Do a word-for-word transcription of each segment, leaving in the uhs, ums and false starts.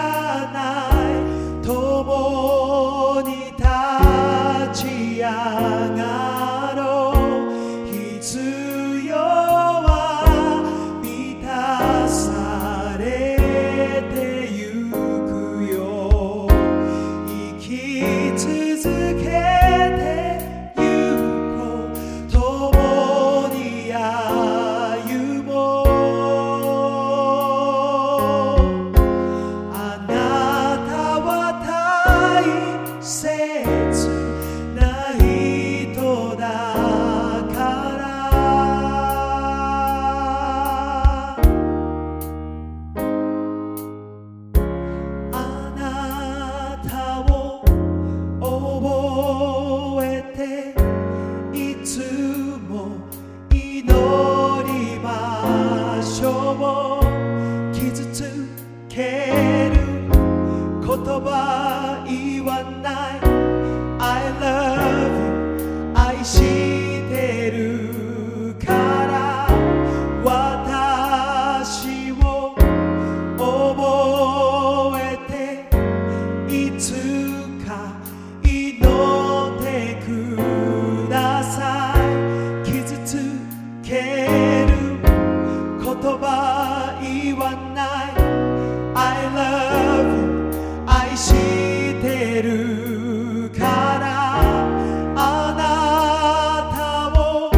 がない共に立ち上がろう必要は満たされてゆくよ生き続けてゆこう共に歩もうあなたは大切な人だからあなたを覚えていつも祈りましょう傷つける言葉言わない I love you 愛してるから私を覚えていつか祈ってください傷つける言葉言わない I love you 愛してるからあなたを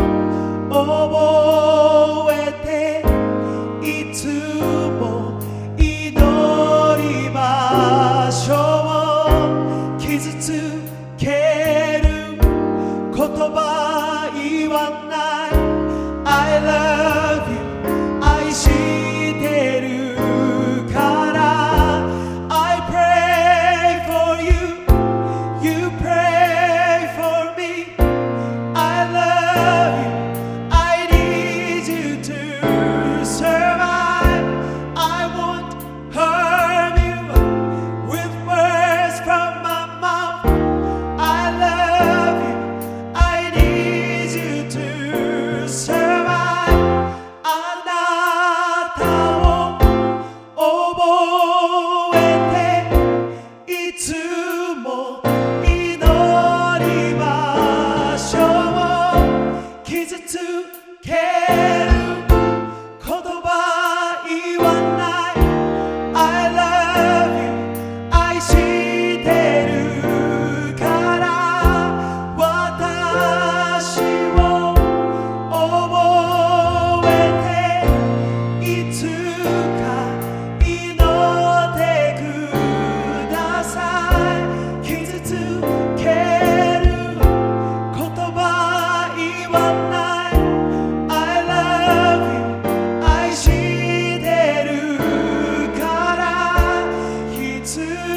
覚えていつも祈りましょう傷つける言葉言わない I love you 愛してるからI pray for you you pray for me I love you I need you to survive I won't harm you with words from my mouth I love you I need you to surviveあなたを覚えていつも祈りましょう傷つける言葉言わない I love you 愛してるから私を覚えていつか祈ってください傷つける言葉言わない I love you 愛してるから必